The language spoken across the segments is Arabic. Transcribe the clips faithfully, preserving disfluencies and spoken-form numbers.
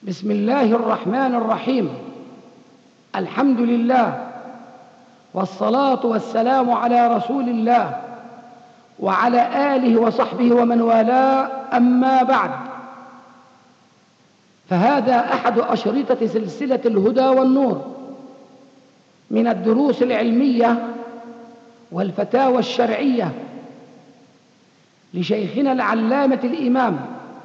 بسم الله الرحمن الرحيم. الحمد لله والصلاة والسلام على رسول الله وعلى آله وصحبه ومن والاه، أما بعد، فهذا أحد أشرطة سلسلة الهدى والنور من الدروس العلمية والفتاوى الشرعية لشيخنا العلامة الإمام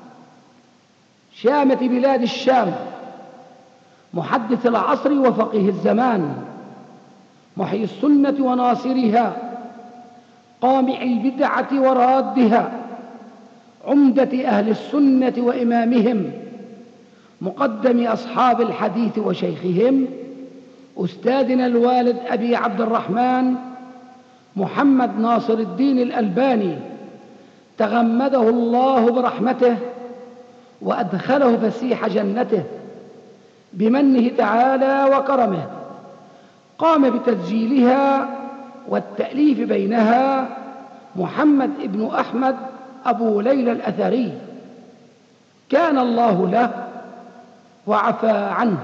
شامة بلاد الشام، محدث العصر وفقيه الزمان، محيي السنة وناصرها، قامع البدعة ورادها، عمدة أهل السنة وإمامهم، مقدم أصحاب الحديث وشيخهم، أستاذنا الوالد أبي عبد الرحمن محمد ناصر الدين الألباني، تغمده الله برحمته وأدخله فسيح جنته بمنه تعالى وكرمه. قام بتسجيلها والتأليف بينها محمد ابن أحمد أبو ليلى الأثري، كان الله له وعفى عنه.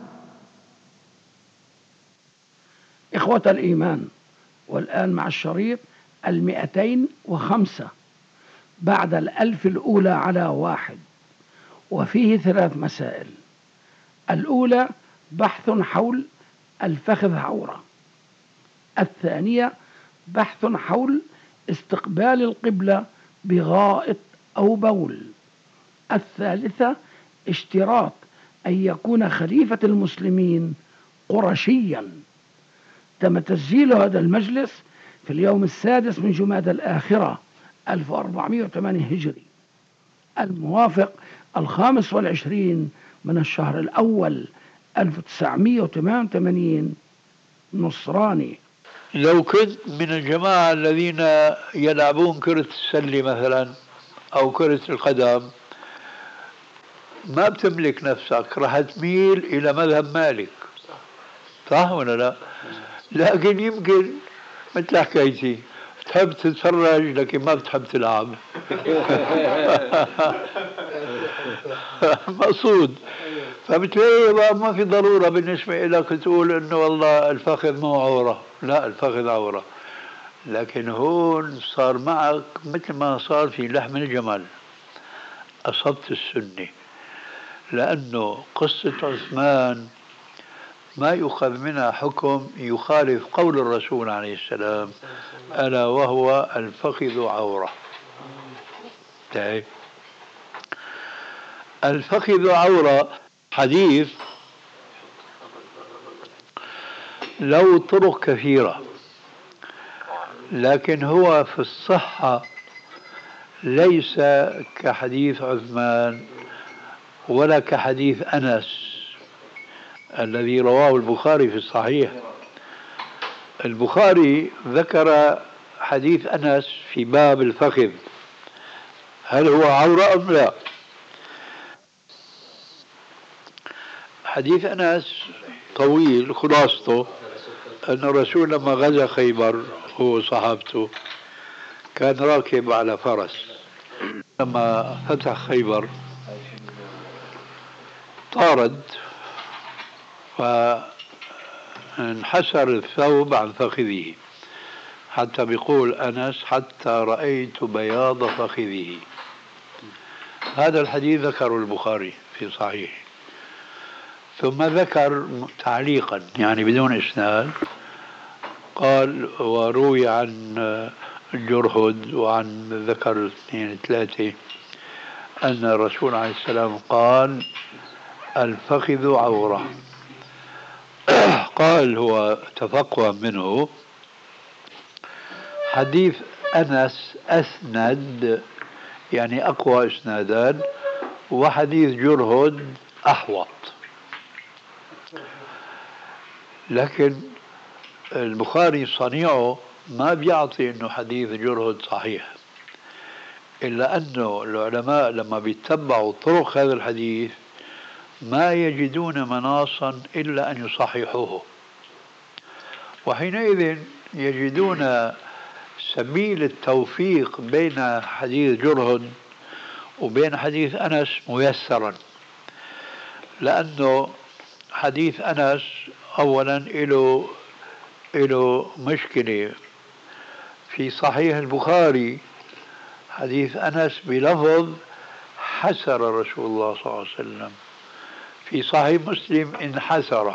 إخوة الإيمان، والآن مع الشريط المئتين وخمسة بعد الألف الأولى على واحد، وفيه ثلاث مسائل. الأولى بحث حول الفخذ عورة، الثانية بحث حول استقبال القبلة بغائط أو بول، الثالثة اشتراط أن يكون خليفة المسلمين قرشيا. تم تسجيل هذا المجلس في اليوم السادس من جمادى الآخرة ألف وأربعمائة وثمانية هجري، الموافق الخامس والعشرين من الشهر الأول ألف وتسعمائة وثمانية وثمانين نصراني. لو كنت من الجماعة الذين يلعبون كرة السلة مثلا أو كرة القدم، ما بتملك نفسك، راح تميل إلى مذهب مالك، صح ولا لا؟ لكن يمكن مثل حكايتي تحب تتفرج لكن ما بتحب تلعب. مقصود. فبتلاقي ما في ضرورة بالنسبة لك تقول انه والله الفخذ مو عورة، لا، الفخذ عورة. لكن هون صار معك مثل ما صار في لحم الجمل، أصبت السنة، لأنه قصة عثمان ما يؤخذ منها حكم يخالف قول الرسول عليه السلام، ألا وهو الفخذ عورة. طيب، الفخذ عورة حديث له طرق كثيرة، لكن هو في الصحة ليس كحديث عثمان ولا كحديث أنس الذي رواه البخاري في الصحيح. البخاري ذكر حديث أنس في باب الفخذ، هل هو عورة أم لا؟ حديث أنس طويل، خلاصته أن الرسول لما غزا خيبر هو صحابته كان راكب على فرس. لما فتح خيبر طارد فانحسر الثوب عن فخذه، حتى بيقول أنس حتى رأيت بياض فخذه. هذا الحديث ذكره البخاري في صحيح. ثم ذكر تعليقا يعني بدون إسناد، قال وروي عن جرهد وعن ذكر اثنين ثلاثة أن الرسول عليه السلام قال الفخذ عورة. قال هو تفقها منه حديث أنس أسند، يعني أقوى إسنادان، وحديث جرهد أحوط. لكن البخاري صنيعه ما بيعطي انه حديث جرهد صحيح، الا انه العلماء لما بيتبعوا طرق هذا الحديث ما يجدون مناصا الا ان يصححوه، وحينئذ يجدون سبيل التوفيق بين حديث جرهد وبين حديث أنس ميسرا. لأنه حديث أنس أولا له له مشكلة في صحيح البخاري. حديث أنس بلفظ حسر رسول الله صلى الله عليه وسلم، في صحيح مسلم انحسر،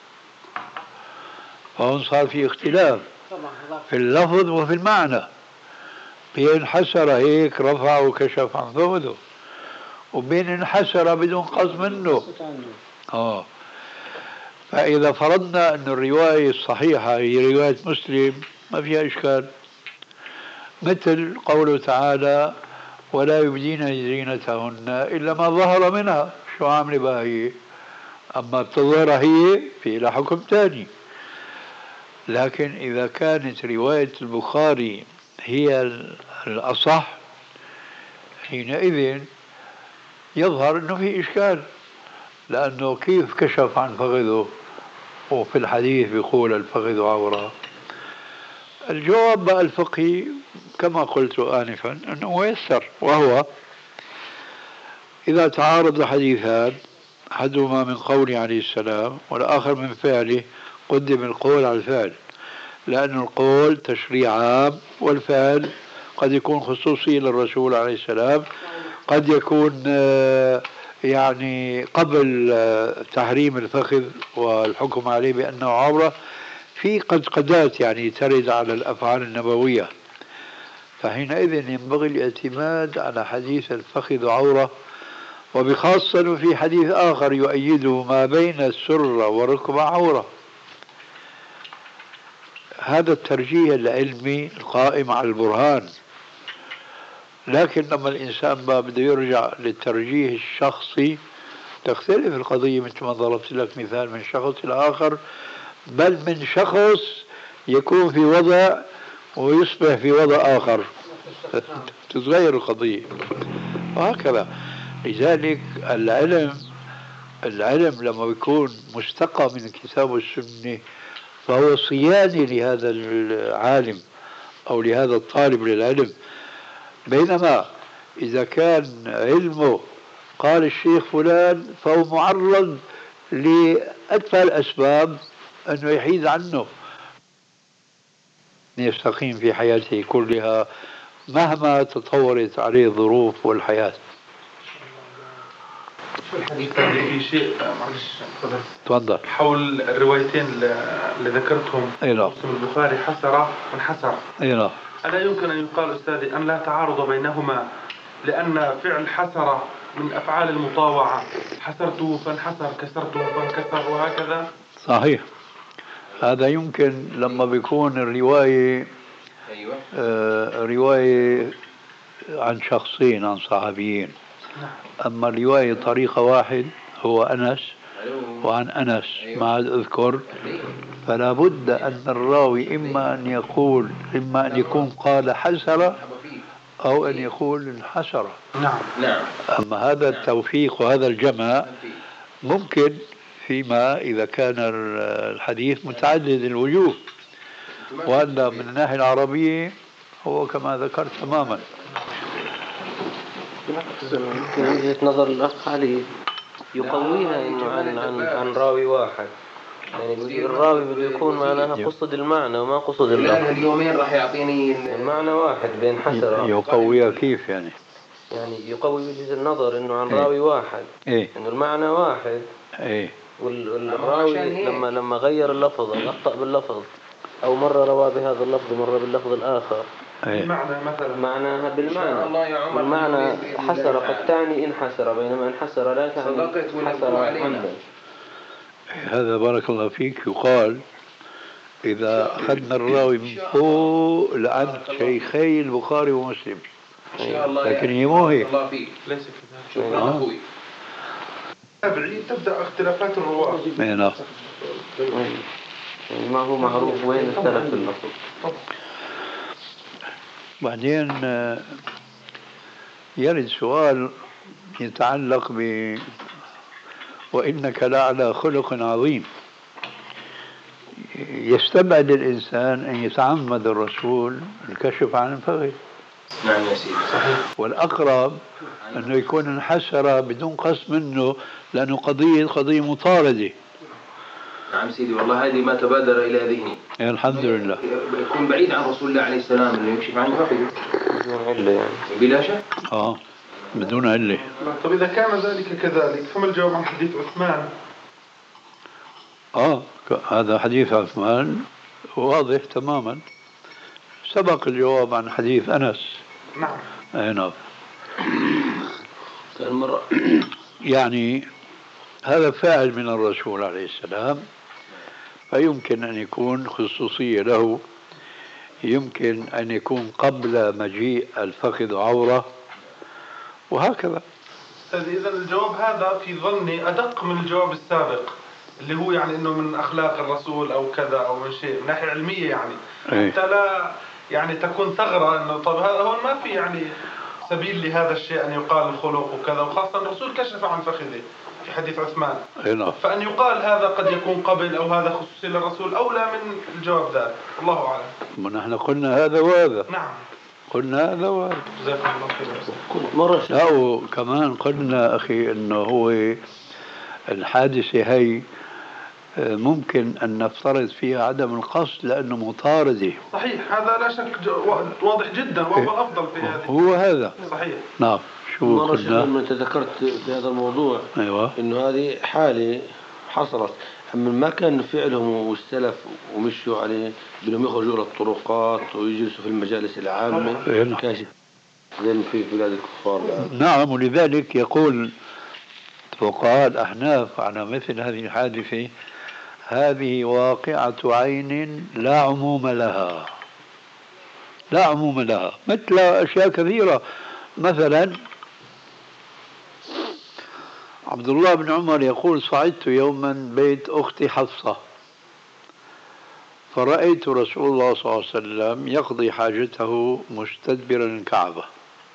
فهون صار في اختلاف في اللفظ وفي المعنى. بين حسر هيك رفع وكشف عن فخذه، وبين انحسر بدون قصد منه. اه فإذا فرضنا أن الرواية الصحيحة هي رواية مسلم ما فيها إشكال، مثل قوله تعالى ولا يبدين زينتهن إلا ما ظهر منها. شو عاملة بها هي؟ أما بتظهر هي في لها حكم تاني. لكن إذا كانت رواية البخاري هي الأصح حينئذ يظهر أنه في إشكال، لأنه كيف كشف عن فخذه وفي الحديث بيقول الفخذ عورة؟ الجواب بقى الفقهي كما قلت آنفا أنه ميسر، وهو إذا تعارض حديثان أحدهما من قوله عليه السلام والآخر من فعله قدم القول على الفعل، لأن القول تشريع عام والفعل قد يكون خصوصي للرسول عليه السلام، قد يكون يعني قبل تحريم الفخذ والحكم عليه بأنه عورة، في قد قدات يعني ترد على الأفعال النبوية. فحينئذ ينبغي الاعتماد على حديث الفخذ عورة، وبخاصة في حديث آخر يؤيده ما بين السرة والركبة عورة. هذا الترجيح العلمي القائم على البرهان. لكن لما الإنسان ما بده يرجع للترجيح الشخصي تختلف القضية، مثل ما ضربت لك مثال من شخص إلى آخر، بل من شخص يكون في وضع ويصبح في وضع آخر، تتغير القضية وهكذا. لذلك العلم العلم لما يكون مستقى من الكتاب والسنة فهو صيانة لهذا العالم أو لهذا الطالب للعلم. بينما إذا كان علمه قال الشيخ فلان فهو معرض لأدفع الأسباب أنه يحيد عنه، يستقيم في حياته كلها مهما تطورت عليه الظروف والحياة. شو الحديث في شيء معلش تفضل حول الروايتين اللي ذكرتهم، مسلم البخاري حسر وانحسر. اي ألا يمكن أن يقال أستاذي أن لا تعارض بينهما، لأن فعل حسر من أفعال المطاوعة، حسرته فانحسر، كسرته فانكسر، وهكذا؟ صحيح. هذا يمكن لما بيكون الرواية أيوة. آه رواية عن شخصين عن صحابيين. أما الرواية طريقة واحد هو أنس وعن أنس ما عاد أذكر، فلا بد أن الراوي إما أن يقول إما أن يكون قال حسر أو أن يقول انحسر. نعم نعم. أما هذا التوفيق وهذا الجمع ممكن فيما إذا كان الحديث متعدد الوجوه، وأن من الناحية العربية هو كما ذكرت تماما. من وجهة نظر الأخ علي يقويها إنه عن عن عن راوي واحد، يعني الراوي بده يكون معناها قصد المعنى وما قصد اللفظ. اليومين راح يعطيني المعنى واحد بين حسرة. يقويها كيف يعني؟ يعني يقوي وجهة النظر إنه عن راوي واحد، إيه؟ إنه المعنى واحد. إيه؟ والراوي لما لما غير اللفظ أو أخطأ باللفظ أو مرة روى بهذا اللفظ مرة باللفظ الآخر، المعنى مثلا معناها بالمعنى. والمعنى حسر قد تعني انحسر، بينما انحسر لا تعني حسر عمدا. هذا بارك الله فيك يقال إذا أخذنا الراوي من فوق لعند شيخي البخاري ومسلم، لكن هي مو هي. ليس شكرا أخوي. تبعي تبدأ اختلافات الرواة. نعم. يعني ما هو معروف وين اختلف في اللفظ. بعدين يرد سؤال يتعلق ب وإنك لعلى خلق عظيم. يستبعد الإنسان أن يتعمد الرسول الكشف عن الفخذ، نعم يا سيدي. والأقرب أنه يكون انحسر بدون قصد منه، لأنه قضية قضية مطاردة. نعم سيدي، والله هذه ما تبادر إلى ذهني. الحمد لله. يكون بعيد عن رسول الله عليه السلام إنه يكشف عن فخذه بدون علة يعني. بلا شك. آه بدون علة. طب إذا كان ذلك كذلك فما الجواب عن حديث عثمان؟ آه هذا حديث عثمان واضح تماما، سبق الجواب عن حديث أنس. نعم. أي نعم. المرة يعني هذا فاعل من الرسول عليه السلام، فيمكن أن يكون خصوصية له، يمكن أن يكون قبل مجيء الفخذ عورة، وهكذا. إذا الجواب هذا في ظني أدق من الجواب السابق اللي هو يعني إنه من أخلاق الرسول أو كذا أو من شيء من ناحية علمية يعني. أي. حتى لا يعني تكون ثغرة إنه طب هذا هون ما في يعني سبيل لهذا الشيء أن يقال الخلق وكذا، وخاصة الرسول كشف عن فخذه في حديث عثمان. نعم. فأن يقال هذا قد يكون قبل أو هذا خصوصي للرسول أولى من الجواب ذلك، الله أعلم. ونحن قلنا هذا وهذا. نعم. قلنا هذا وهذا. جزاكم الله خير. كنت مرة لا وكمان قلنا أخي إنه هو الحادثة هي ممكن أن نفترض فيها عدم القصد لأنه مطاردة. صحيح، هذا لا شك واضح جدا وهو الأفضل في هذه. هو هذا. صحيح. نعم. شو مرة قلنا؟ لما تذكرت في هذا الموضوع أيوة. إنه هذه حالة حصلت، أما ما كان فعلهم والسلف ومشوا عليه بأنهم يخرجوا إلى الطرقات ويجلسوا في المجالس العامة أيوة. كاشف زي في بلاد الكفار. نعم، ولذلك يقول فقهاء الأحناف على مثل هذه الحادثة: هذه واقعة عين لا عموم لها، لا عموم لها، مثل أشياء كثيرة. مثلا عبد الله بن عمر يقول: صعدت يوما بيت أختي حفصة فرأيت رسول الله صلى الله عليه وسلم يقضي حاجته مستدبرا الكعبة.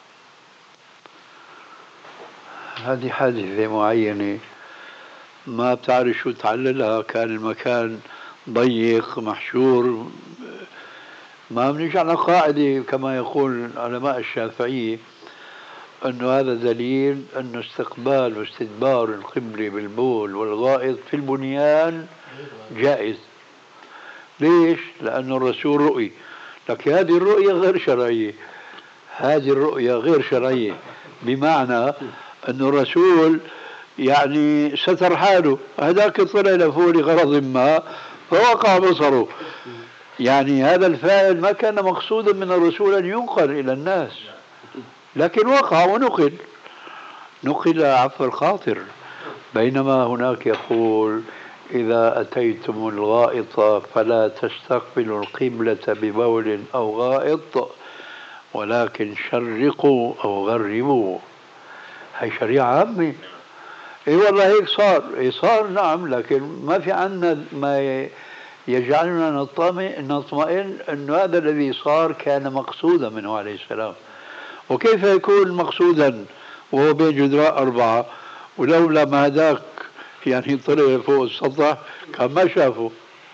هذه حادثة معينة ما بتعرف شو تعللها، كان المكان ضيق محشور. ما بنيجي على قاعدة كما يقول علماء الشافعية أنه هذا دليل أن استقبال واستدبار القبلة بالبول والغائط في البنيان جائز. ليش؟ لأن الرسول رؤي. لكن هذه الرؤية غير شرعية، هذه الرؤية غير شرعية، بمعنى أن الرسول يعني ستر حاله، هذاك طلع لفوق لغرض ما فوقع بصره. يعني هذا الفاعل ما كان مقصودا من الرسول أن ينقل إلى الناس، لكن وقع ونقل نقل عفو الخاطر. بينما هناك يقول: إذا أتيتم الغائط فلا تستقبلوا القبلة ببول أو غائط ولكن شرقوا أو غربوا. هي شريعة عامة. اي والله هيك صار. اي صار نعم، لكن ما في عنا ما يجعلنا نطمئن نطمئن أن هذا الذي صار كان مقصودا منه عليه السلام. وكيف يكون مقصودا وهو بين جدران أربعة، ولولا ما هداك يعني طلع فوق السطح كان ما شافه.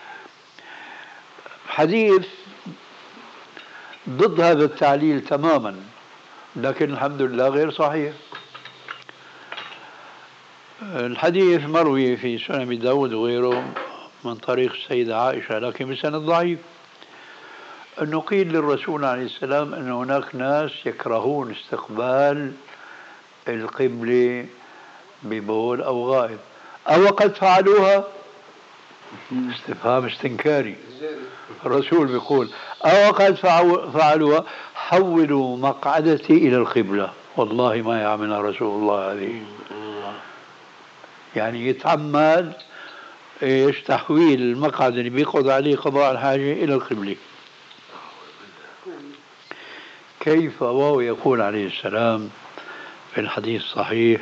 حديث ضد هذا التعليل تماما، لكن الحمد لله غير صحيح. الحديث مروي في سنن أبي داود وغيره من طريق السيدة عائشة لكن بسند ضعيف، أنه قيل للرسول عليه السلام أن هناك ناس يكرهون استقبال القبلة ببول أو غائب، أو قد فعلوها؟ استفهام استنكاري. الرسول بيقول: أو قد فعلوها حولوا مقعدتي إلى القبلة. والله ما يعملها رسول الله هذه، يعني يتعمد ايش تحويل المقعد اللي بيقعد عليه قضاء الحاجة إلى القبلة. كيف وهو يقول عليه السلام في الحديث الصحيح: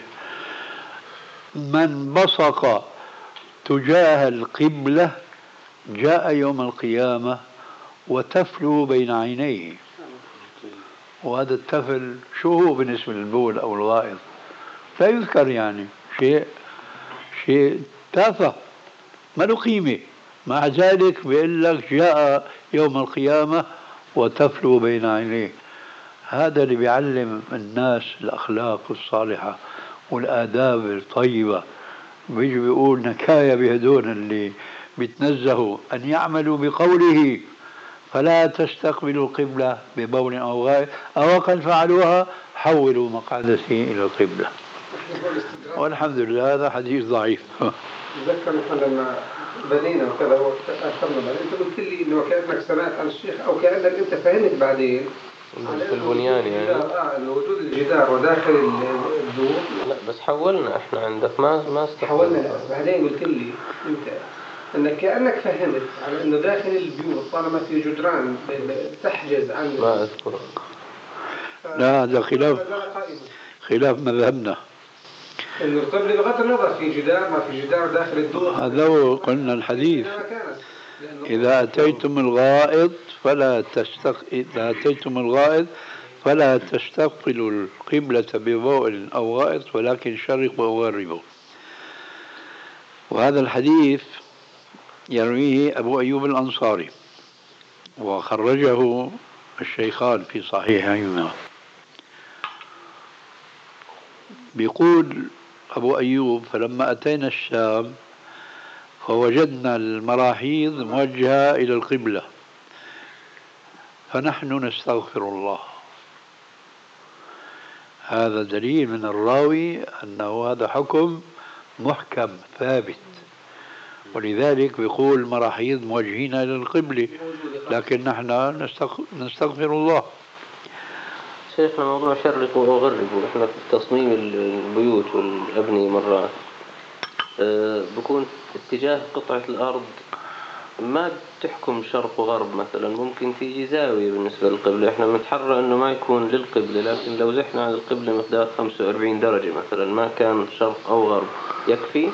من بصق تجاه القبلة جاء يوم القيامة وتفل بين عينيه. وهذا التفل شو هو بالنسبة للبول أو الغائط؟ لا يذكر، يعني شيء شيء تافه ما له قيمة. مع ذلك بيقول لك جاء يوم القيامة وتفل بين عينيه. هذا اللي بيعلم الناس الأخلاق الصالحة والآداب الطيبة. بيجي بيقول نكاية بهدول اللي بيتنزهوا أن يعملوا بقوله فلا تستقبلوا القبلة ببول أو غائط، أو قد فعلوها حولوا مقعدتي إلى القبلة. والحمد لله هذا حديث ضعيف. تذكر لما بدينا وكذا وأخذنا بعدين أنت قلت لي إنه كأنك سمعت عن الشيخ أو كأنك أنت فهمت بعدين في البنيان يعني آه إنه وجود الجدار وداخل الدور. لا بس حولنا إحنا عندك ما ما حولنا. بعدين قلت لي أنت إنك كأنك فهمت على إنه داخل البيوت طالما في جدران تحجز عن ما أذكر. لا هذا خلاف خلاف مذهبنا. إنه القبلة بغض النظر في جدار ما في جدار داخل الدور. هذا هو قلنا الحديث إذا أتيتم الغائط فلا تستق... إذا أتيتم الغائط فلا تستقبلوا القبلة ببول أو غائط ولكن شرقوا وغربوا. وهذا الحديث يرويه أبو أيوب الأنصاري وخرجه الشيخان في صحيحهما. بيقول أبو أيوب فلما أتينا الشام فوجدنا المراحيض موجهة إلى القبلة فنحن نستغفر الله. هذا دليل من الراوي أنه هذا حكم محكم ثابت، ولذلك بيقول المراحيض موجهين إلى القبلة لكن نحن نستغفر الله. شيخنا موضوع شرقوا وغربوا، احنا في تصميم البيوت والأبنية مرات أه بكون اتجاه قطعة الأرض ما تحكم شرق وغرب، مثلا ممكن تيجي زاوية بالنسبة للقبلة، احنا بنتحرى انه ما يكون للقبلة، لكن لو زحنا عن القبلة مقدار خمسة وأربعين درجة مثلا ما كان شرق أو غرب يكفي.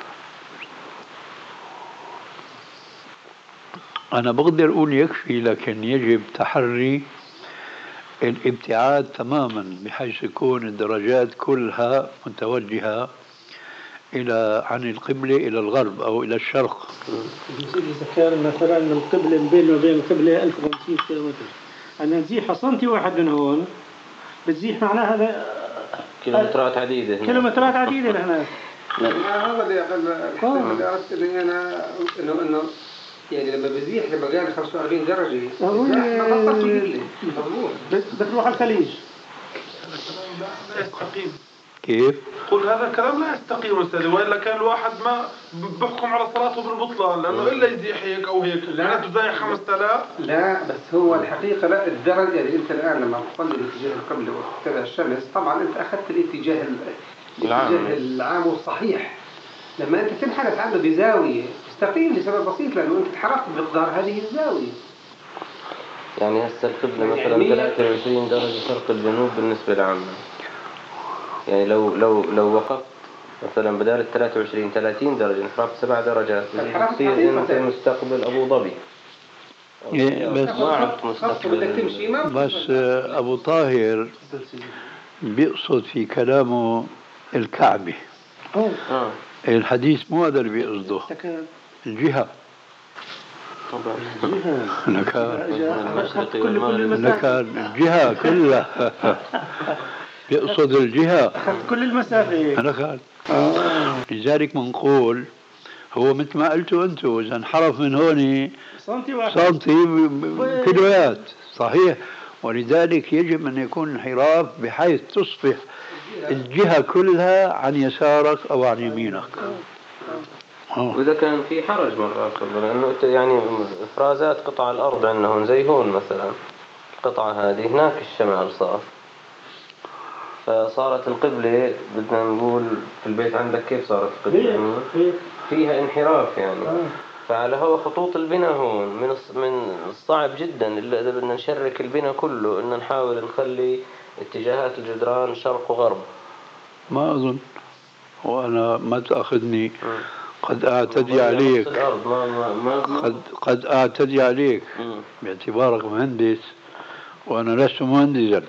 أنا بقدر أقول يكفي، لكن يجب تحري الابتعاد تماما بحيث يكون الدرجات كلها متوجهة إلى عن القبلة إلى الغرب أو إلى الشرق. إذا كان مثلا القبلة بينه وبين القبلة ألف وخمسمائة كيلومتر، أنا نزيح سنتي واحد من هون بتزيح معناها هذا كيلومترات عديدة هنا. كيلومترات عديدة هنا. هذا اللي أقل اللي أردت إني أنا إنه إنه يعني لما بزيح لما قال خمسة وأربعين درجة ما بطل في قبلة مضبوط بتروح على الخليج. يستقيم. كيف؟ قل هذا الكلام لا يستقيم أستاذي، وإلا كان الواحد ما بحكم على صلاته بالبطلان لأنه إلا يزيح هيك أو هيك. لا تزيح خمسة آلاف. لا بس هو الحقيقة لا الدرجة يعني أنت الآن لما تصلي باتجاه القبلة وتتبع الشمس طبعا أنت أخذت الاتجاه الاتجاه العام والصحيح. لما أنت تنحرف عنه بزاوية تستقيم لسبب بسيط لأنه أنت انحرفت بمقدار هذه الزاوية. يعني هسه القبلة مثلا ثلاثة وعشرين درجة شرق الجنوب بالنسبة لعامة، يعني لو لو لو وقفت مثلا بدال ثلاثة وعشرين ثلاثين درجة انحرفت سبع درجات تصير أنت مستقبل أبو ظبي. بس ما عرفت مستقبل. بس أبو طاهر بيقصد في كلامه الكعبة. آه. الحديث مو هذا اللي بيقصده، الجهة. لكن الجهة كلها يقصد الجهة، أخذت كل المسافة. أنا لذلك منقول هو مثل ما قلتوا أنتوا إذا انحرف من هون سنتي واحد سنتي كيلوات صحيح، ولذلك يجب أن يكون انحراف بحيث تصبح الجهة كلها عن يسارك أو عن يمينك. وإذا كان في حرج مرات لأنه يعني إفرازات قطع الأرض عندهم زي هون مثلا القطعة هذه هناك الشمال صار، فصارت القبلة بدنا نقول في البيت عندك كيف صارت القبلة فيها انحراف يعني. فعلى هو خطوط البناء هون من من الصعب جدا إلا إذا بدنا نشرك البناء كله إن نحاول نخلي اتجاهات الجدران شرق وغرب. ما أظن، وأنا ما تأخذني قد أعتدي عليك ما ما ما قد قد أعتدي عليك باعتبارك مهندس وأنا لست مهندسا.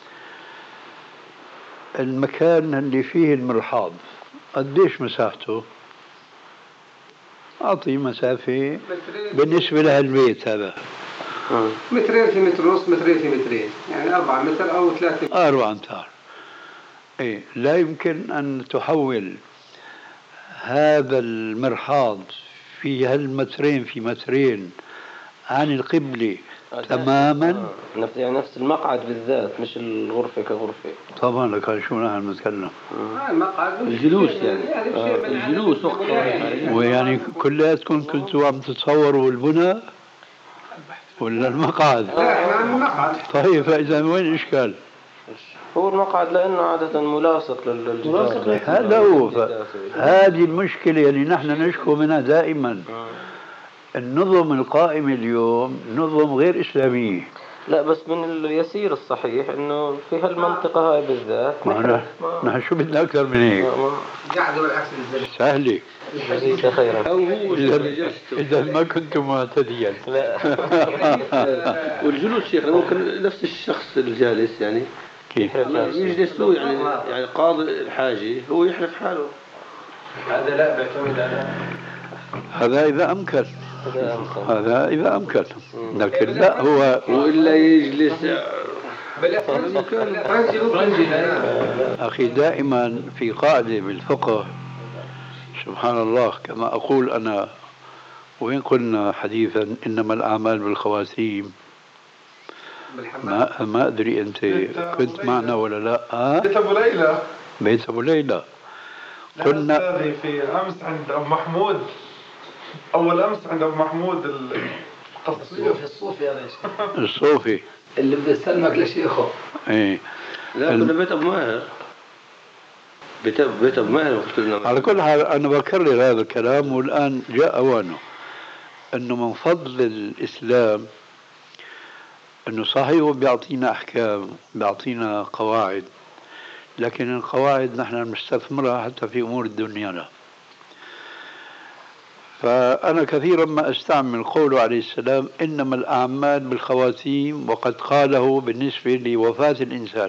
المكان اللي فيه المرحاض قديش مساحته؟ أعطي مسافة بالنسبة لهالبيت هذا مترين في متر ونص، مترين في مترين، يعني أربعة متر أو ثلاثة. أربعة أمتار. إيه، لا يمكن أن تحول هذا المرحاض في هالمترين في مترين عن القبلة تماما. آه. يعني نفس المقعد بالذات، مش الغرفة كغرفة. طبعا لك شو نحن نتكلم. آه المقعد الجلوس يعني, يعني آه. الجلوس وقت ويعني كلياتكم كنتوا عم تتصوروا البناء ولا المقعد؟ لا احنا عن المقعد. طيب فإذا وين الإشكال؟ هو المقعد لأنه عادة ملاصق للجدار. هذا هو. هذه المشكلة اللي نحن نشكو منها دائما. النظم القائمة اليوم نظم غير إسلامية. لا بس من اليسير الصحيح انه في هالمنطقة هاي بالذات نحن شو بدنا أكثر من هيك؟ قاعدة بالعكس سهلة. جزيك خيرا. إذا ما كنت معتديا. لا. والجلوس شيخ ممكن نفس الشخص الجالس يعني كيف؟ يجلس له يعني يعني قاضي الحاجة هو يحرف حاله. هذا لا بيعتمد على هذا إذا أمكن. هذا إذا أمكن. لكن لا هو وإلا يجلس. أخي دائما في قاعدة بالفقه سبحان الله كما أقول أنا، وإن قلنا حديثا إنما الأعمال بالخواتيم، ما ما أدري أنت كنت معنا ولا لا. آه؟ بيت أبو ليلى. بيت أبو ليلى. قلنا في أمس عند أبو محمود، أول أمس عند أبو محمود القصير الصوفي هذا الصوفي اللي بده يسلمك لشيخه. إيه. لا كنا بيت أبو ماهر. بيت بيت أبو ماهر. على كل حال أنا بكرر هذا الكلام، والآن جاء أوانه. أنه من فضل الإسلام أنه صحيح بيعطينا أحكام، بيعطينا قواعد، لكن القواعد نحن نستثمرها حتى في أمور دنيانا. فأنا كثيرا ما أستعمل قوله عليه السلام إنما الأعمال بالخواتيم، وقد قاله بالنسبة لوفاة الإنسان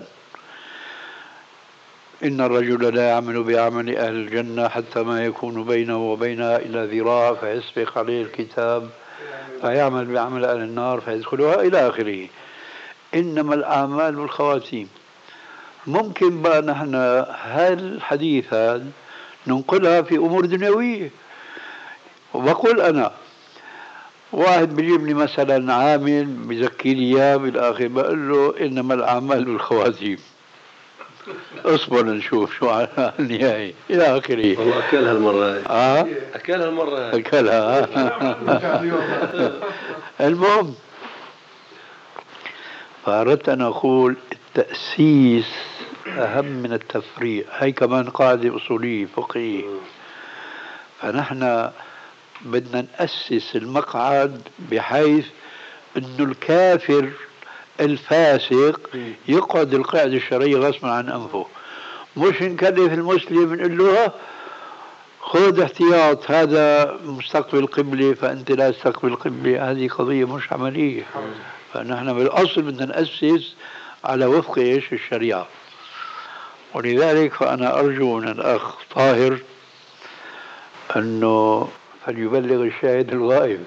إن الرجل لا يعمل بعمل أهل الجنة حتى ما يكون بينه وبينها إلا ذراع فيسبق عليه الكتاب فيعمل بعمل أهل النار فيدخلها إلى آخره. إنما الأعمال بالخواتيم. ممكن بقى نحن هالحديث هذا ننقلها في أمور دنيوية. وبقول أنا واحد بيجيب لي مثلا عامل بزكي لي إياه بالآخر بقول له إنما الأعمال بالخواتيم، اصبر نشوف شو على النهاية إلى آخره. والله أكلها المرة هاي. آه أكلها المرة هاي. أكلها. المهم فأردت أن أقول التأسيس أهم من التفريع. هي كمان قاعدة أصولية فقهية. فنحن بدنا نأسس المقعد بحيث أنه الكافر الفاسق يقعد القاعدة الشرعية غصبا عن أنفه، مش نكلف المسلم نقول له خذ احتياط هذا مستقبل القبلة فأنت لا تستقبل القبلة. هذه قضية مش عملية. فنحن بالأصل بدنا نأسس على وفق إيش الشريعة. ولذلك فأنا أرجو من الأخ طاهر أنه فليبلغ الشاهد الغائب.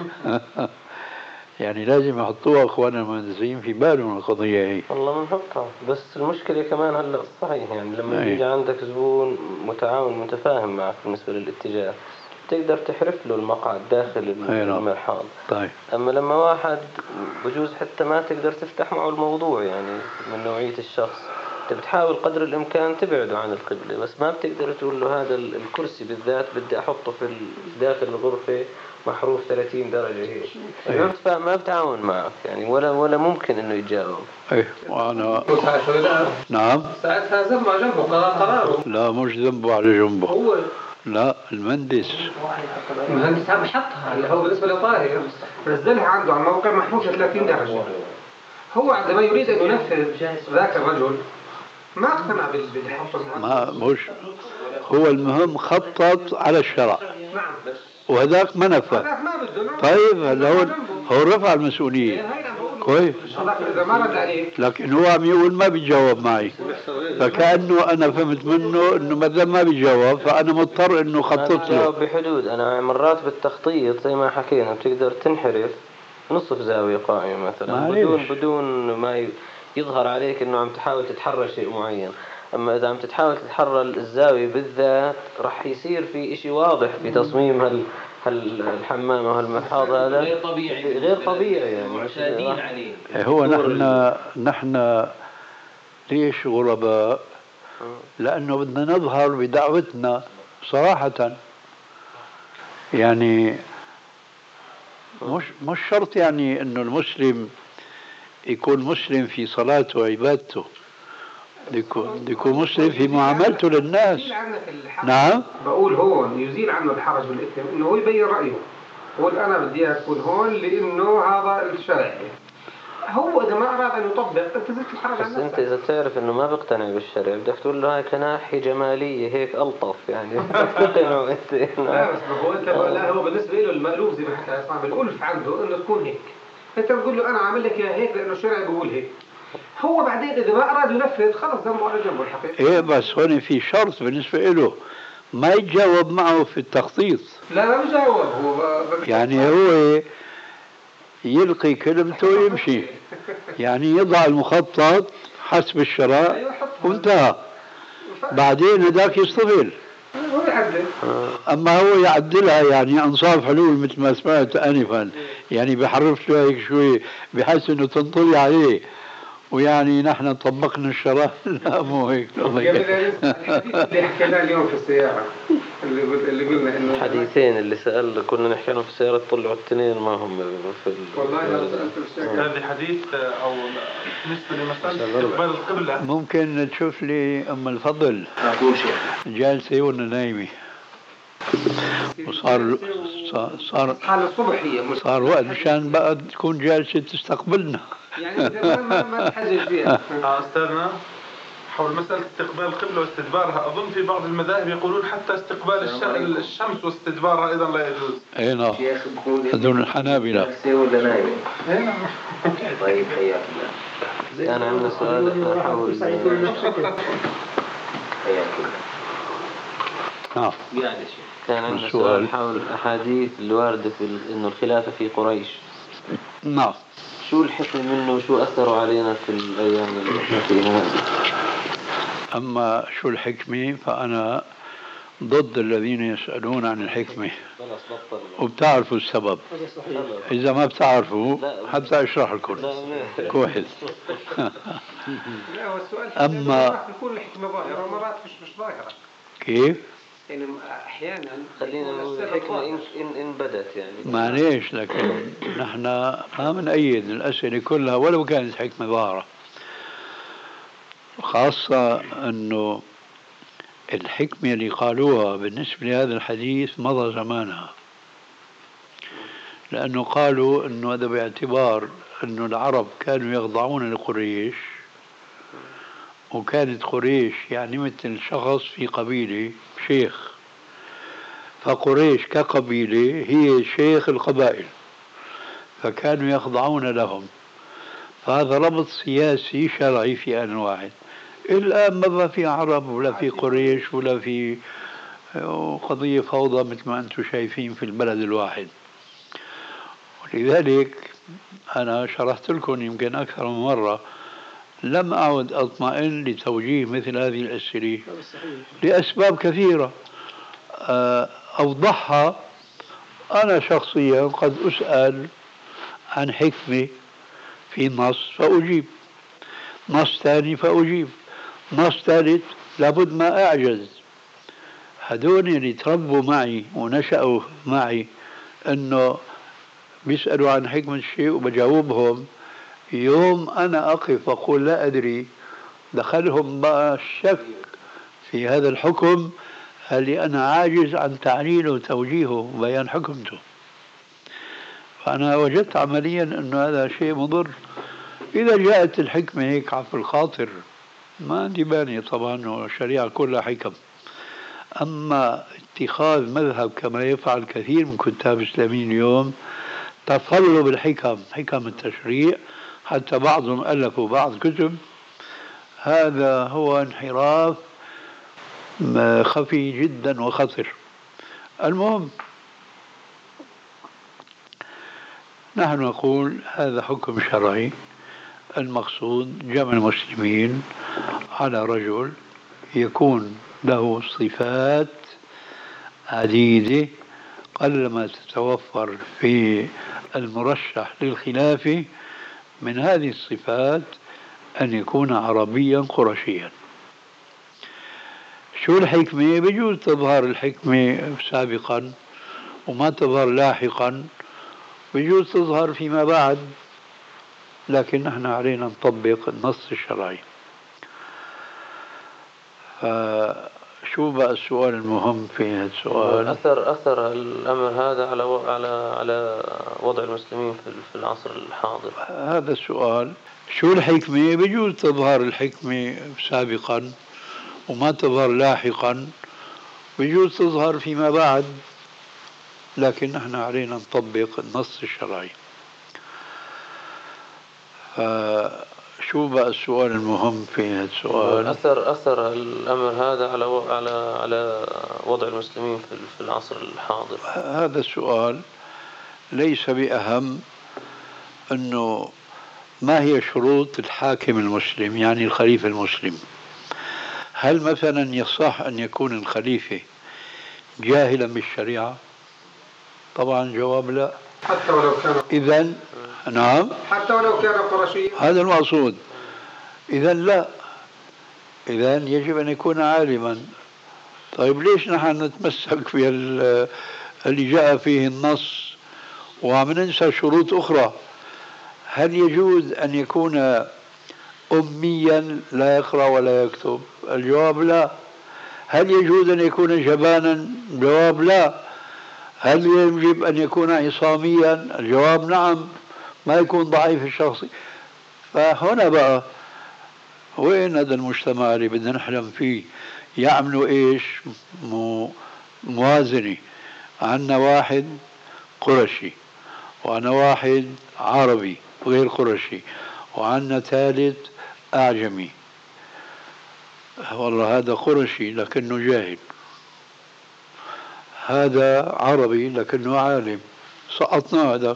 يعني لازم يحطوها أخوانا المهندسين في بالهم القضية هي. والله بنحطها، بس المشكلة كمان هلا صحيح يعني لما يجي عندك زبون متعاون متفاهم معك بالنسبة للاتجاه تقدر تحرف له المقعد داخل المرحاض. طيب. أما لما واحد بجوز حتى ما تقدر تفتح معه الموضوع يعني من نوعية الشخص، أنت بتحاول قدر الإمكان تبعده عن القبلة، بس ما بتقدر تقول له هذا الكرسي بالذات بدي أحطه في داخل الغرفة محروف ثلاثين درجة هيك. أيوه. ما بتعاون معك يعني ولا ولا ممكن إنه يتجاوب. أيه وأنا نعم. ساعتها ذنبه جنبه قراره. لا مش ذنبه على جنبه. هو لا المهندس. المهندس عم يحطها اللي هو بالنسبة لطاهر نزلها عنده على الموقع محروفة ثلاثين درجة. هو عندما يريد أن ينفذ ذاك الرجل ما اقتنع بالحفظ. ما مش هو المهم خطط على الشرع. نعم. وهذاك ما نفذ. طيب هذا هو هو رفع المسؤولية. كويس. لكن هو عم يقول ما بيجاوب معي، فكأنه أنا فهمت منه إنه ما دام ما بيجاوب فأنا مضطر إنه خطط له. بحدود. أنا مرات بالتخطيط زي ما حكينا بتقدر تنحرف نصف زاوية قائمة مثلا بدون بدون ما يظهر عليك إنه عم تحاول تتحرى شيء معين. أما إذا عم تحاول تتحرى الزاوية بالذات راح يصير في إشي واضح في تصميم هال هالحمام أو هالمحاض هذا غير طبيعي غير طبيعي يعني معتادين عليه. هو نحن نحن ليش غرباء؟ لأنه بدنا نظهر بدعوتنا صراحة. يعني مش مش شرط يعني إنه المسلم يكون مسلم في صلاته وعبادته، يكون يكون مسلم في معاملته للناس. نعم، بقول هون يزيل عنه الحرج والإثم إنه هو يبين رأيه، يقول أنا بدي أكون هون لأنه هذا الشرع. هو إذا ما أراد أن يطبق أنت زدت الحرج عن بس نفسك. أنت إذا تعرف إنه ما بيقتنع بالشرع بدك تقول له هاي كناحية جمالية هيك ألطف يعني بدك تقنعه أنت. لا بس هو أنت لا هو بالنسبة له المألوف زي ما حكى عصام الألف عنده إنه تكون هيك. أنت بتقول له أنا عامل لك إياها هيك لأنه الشرع بيقول هيك. هو بعدين إذا ما أراد ينفذ خلص ذنبه على جنبه الحقيقة. إيه بس هون في شرط بالنسبة له ما يتجاوب معه في التخطيط. لا ما بجاوب هو ب... يعني هو يلقي كلمته ويمشي، يعني يضع المخطط حسب الشرع وانتهى. بعدين هذاك يصطفل، هو يعدل. اما هو يعدلها يعني انصاف حلول مثل ما سمعت انفا، يعني بحرف له هيك شوي بحيث انه تنطلي عليه، ويعني نحن طبقنا الشرع. لا مو هيك. اللي حكيناه اليوم في السيارة اللي اللي قلنا انه الحديثين اللي سأل كنا نحكي عنهم في السيارة طلعوا الاثنين ما هم في ال... والله هذا حديث او بالنسبة لمسألة استقبال القبلة. ممكن تشوف لي ام الفضل جالسة ولا نايمة؟ وصار صار حال الصبح هي صار وقت مشان بقى تكون جالسة تستقبلنا. يعني ما ما ما تحجج فيها. أستاذنا حول مسألة استقبال القبلة واستدبارها، أظن في بعض المذاهب يقولون حتى استقبال الشمس واستدبارها أيضا لا يجوز. أي نعم، هذول الحنابلة. ولا نايم؟ أي نعم. طيب حياك الله. أنا عندنا سؤال حول حياك الله. نعم. كان عندنا سؤال حول الأحاديث الواردة في إنه الخلافة في قريش. نعم. شو الحكمة منه وشو أثره علينا في الأيام اللي احنا فيها؟ أما شو الحكمة فأنا ضد الذين يسألون عن الحكمة وبتعرفوا السبب. إذا ما بتعرفوا حتى أشرح لكم كويس. لا هو السؤال أما يكون الحكمة ظاهرة ومرات مش مش ظاهرة. كيف؟ يعني أحيانا خلينا نقول الحكمة إن إن إن بدت يعني. معليش، لكن نحن ما بنأيد الأسئلة كلها ولو كانت حكمة ظاهرة، خاصة أنه الحكمة اللي قالوها بالنسبة لهذا الحديث مضى زمانها، لأنه قالوا أنه هذا باعتبار أنه العرب كانوا يخضعون لقريش، وكانت قريش يعني مثل شخص في قبيلة شيخ، فقريش كقبيلة هي شيخ القبائل، فكانوا يخضعون لهم. فهذا ربط سياسي شرعي في آن واحد. الآن ما في عرب ولا في قريش ولا في قضية فوضى مثل ما أنتم شايفين في البلد الواحد. ولذلك أنا شرحت لكم يمكن أكثر من مرة لم أعد أطمئن لتوجيه مثل هذه الأسئلة لأسباب كثيرة أوضحها. أنا شخصيا قد أسأل عن حكمة في نص فأجيب، نص ثاني فأجيب، نص ثالث لابد ما أعجز. هذول اللي تربوا معي ونشأوا معي أنه بيسألوا عن حكمة الشيء وبجاوبهم، يوم أنا أقف وأقول لا أدري دخلهم بقى الشك في هذا الحكم اللي أنا عاجز عن تعليله وتوجيهه وبيان حكمته. فأنا وجدت عمليا أنه هذا شيء مضر. إذا جاءت الحكمة هيك عفو الخاطر ما عندي باني طبعا، والشريعة كلها حكم. أما اتخاذ مذهب كما يفعل كثير من كتاب الإسلاميين اليوم تطلب الحكم، حكم التشريع، حتى بعضهم ألفوا بعض كتب، هذا هو انحراف خفي جدا وخطر. المهم نحن نقول هذا حكم شرعي، المقصود جمع المسلمين على رجل يكون له صفات عديدة قلما تتوفر في المرشح للخلافة من هذه الصفات أن يكون عربيا قرشيا. شو الحكمة؟ بجوز تظهر الحكمة سابقا وما تظهر لاحقا، بجوز تظهر فيما بعد، لكن نحن علينا نطبق النص الشرعي. فشو بقى السؤال المهم في هذا السؤال؟ أثر أثر الأمر هذا على على على وضع المسلمين في العصر الحاضر. هذا السؤال. شو الحكمة؟ بجوز تظهر الحكمة سابقا وما تظهر لاحقا، بجوز تظهر فيما بعد، لكن نحن علينا نطبق النص الشرعي. فشو بقى السؤال المهم في هذا السؤال؟ أثر أثر الأمر هذا على على على وضع المسلمين في العصر الحاضر. هذا السؤال ليس بأهم. أنه ما هي شروط الحاكم المسلم، يعني الخليفة المسلم؟ هل مثلا يصح أن يكون الخليفة جاهلا بالشريعة؟ طبعا جواب لا. حتى ولو كان إذن نعم، حتى ولو كان قرشيا، هذا المقصود. إذن لا، إذن يجب أن يكون عالما. طيب ليش نحن نتمسك في اللي جاء فيه النص وعم ننسى شروط أخرى؟ هل يجوز أن يكون أميا لا يقرأ ولا يكتب؟ الجواب لا. هل يجوز أن يكون جبانا؟ الجواب لا. هل يجب أن يكون عصاميا؟ الجواب نعم، ما يكون ضعيف الشخصي. فهنا بقى وين هذا المجتمع اللي بدنا نحلم فيه؟ يعملوا إيش؟ موازنة. عندنا واحد قرشي، وعندنا واحد عربي غير قرشي، وعندنا ثالث أعجمي. والله هذا قرشي لكنه جاهل، هذا عربي لكنه عالم، سقطنا هذاك.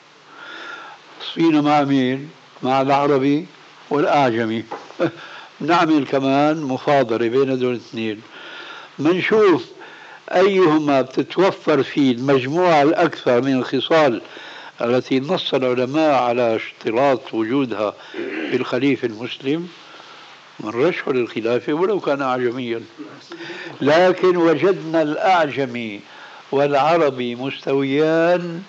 صينا مع مين؟ مع العربي والأعجمي. نعمل كمان مفاضلة بين دول الاثنين، منشوف أيهما بتتوفر فيه المجموعة الأكثر من الخصال التي نص العلماء على اشتراط وجودها في الخليفة المسلم، من رشح للخلافة ولو كان أعجميا. لكن وجدنا الأعجمي والعربي مستويان،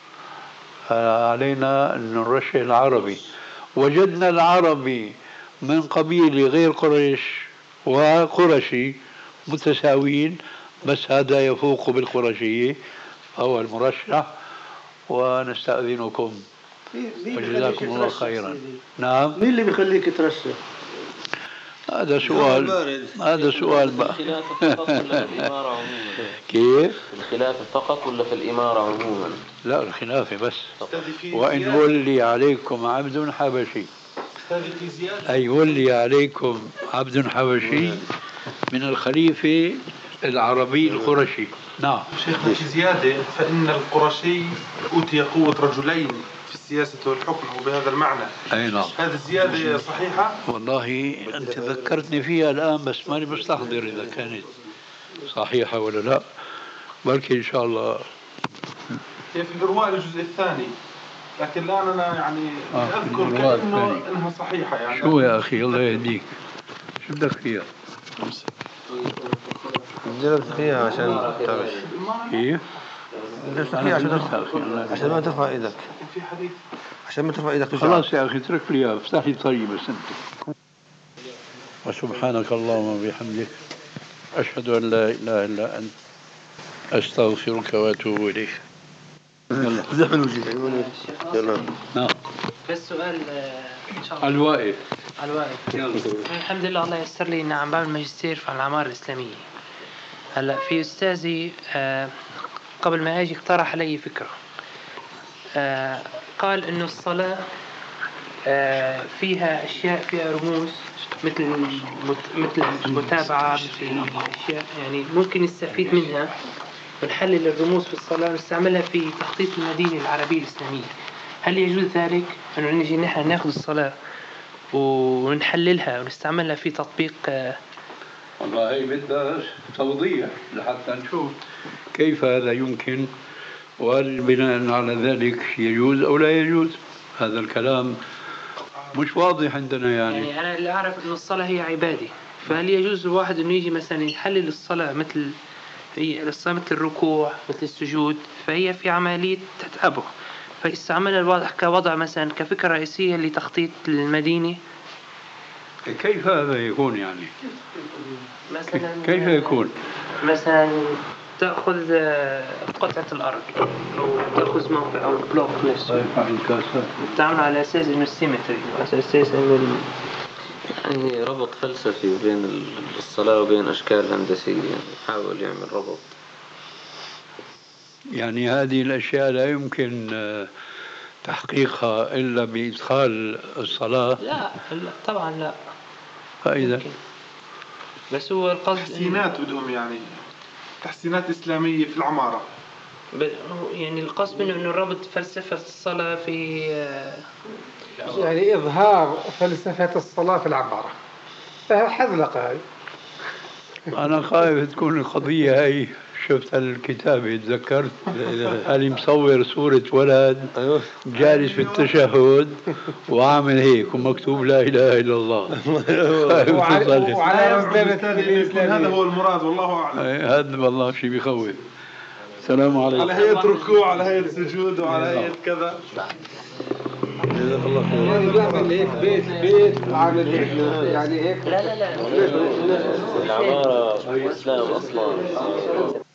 علينا أن نرشح العربي. وجدنا العربي من قبيلة غير قريش وقرشي متساويين، بس هذا يفوق بالقرشية فهو المرشح. ونستأذنكم وجزاكم الله خيرا. نعم، مين اللي بيخليك ترشح؟ هذا سؤال، هذا سؤال بقى. كيف؟ الخلافة فقط ولا في الإمارة عموما؟ لا، الخلافة بس. وإن ولي عليكم عبد حبشي، أي ولي عليكم عبد حبشي من الخليفة العربي القرشي. نعم شيخنا، في زيادة فإن القرشي أوتي قوة رجلين في السياسة والحكم، وبهذا المعنى أي نعم. هذه الزيادة صحيحة؟ والله أنت ذكرتني فيها الآن بس ماني مستحضر إذا كانت صحيحة ولا لا، بلكي إن شاء الله. هي في الإرواء الجزء الثاني، لكن الآن أنا يعني آه أذكر كأنه إنها صحيحة. يعني شو يا أخي الله يهديك، شو بدك فيها؟ جلست فيها عشان تعرف كيف؟ جلست فيها عشان عشان ما ترفع ايدك، في حديث عشان ما ترفع ايدك. خلاص يا أخي اترك لي إياها، افتح لي طريق بس أنت. وسبحانك اللهم وبحمدك أشهد أن لا إله إلا أنت أستغفرك وأتوب إليك. يلا. نعم. بس سؤال إن شاء الله. الواقف. الواقف. الحمد لله الله يسر لي إن عم بعمل ماجستير في العمارة الإسلامية. هلا في أستاذي قبل ما أجي اقترح علي فكرة، قال إنه الصلاة فيها أشياء، فيها رموز مثل مثل المتابعة، مثل أشياء يعني ممكن نستفيد منها ونحلل الرموز في الصلاة ونستعملها في تخطيط المدينة العربية الإسلامية. هل يجوز ذلك أنه نجي نحن ناخذ الصلاة ونحللها ونستعملها في تطبيق؟ والله هي بدها توضيح لحتى نشوف كيف هذا يمكن، وهل بناء على ذلك يجوز أو لا يجوز. هذا الكلام مش واضح عندنا يعني. يعني أنا اللي أعرف أن الصلاة هي عبادة، فهل يجوز الواحد أنه يجي مثلا يحلل الصلاة مثل هي الصلاة مثل الركوع مثل السجود، فهي في عملية تتابع، فيستعملها الوضع كوضع مثلا كفكرة رئيسية لتخطيط المدينة؟ كيف هذا يكون يعني؟ مثلا كيف يكون؟ مثلا تأخذ قطعة الأرض أو تأخذ موقع أو البلوك نفسه تعمل على أساس إنه السيمتري، على أساس إنه يعني ربط فلسفي بين الصلاة وبين أشكال هندسية، يحاول يعمل ربط. يعني هذه الأشياء لا يمكن تحقيقها إلا بإدخال الصلاة. لا, لا طبعا لا. فإذا بس هو القصد تحسينات بدهم يعني تحسينات إسلامية في العمارة، يعني القصد منه إنه ربط فلسفة الصلاة في يعني إظهار فلسفة الصلاة في العمارة، فحزلقة هاي. أنا خايف تكون القضية هاي. شفت الكتاب تذكرت اللي مصور صورة ولد جالس في التشهد وعامل هيك ومكتوب لا إله إلا الله وعلى رسالة هذا هو المراد والله أعلم. هذا والله شيء بيخوف. السلام عليكم. على هيئة ركوع على هيئة سجود وعلى هيئة كذا. جزاك الله خير. يعني بيعمل هيك بيت بيت عامل هيك يعني هيك. لا لا لا العمارة والإسلام أصلا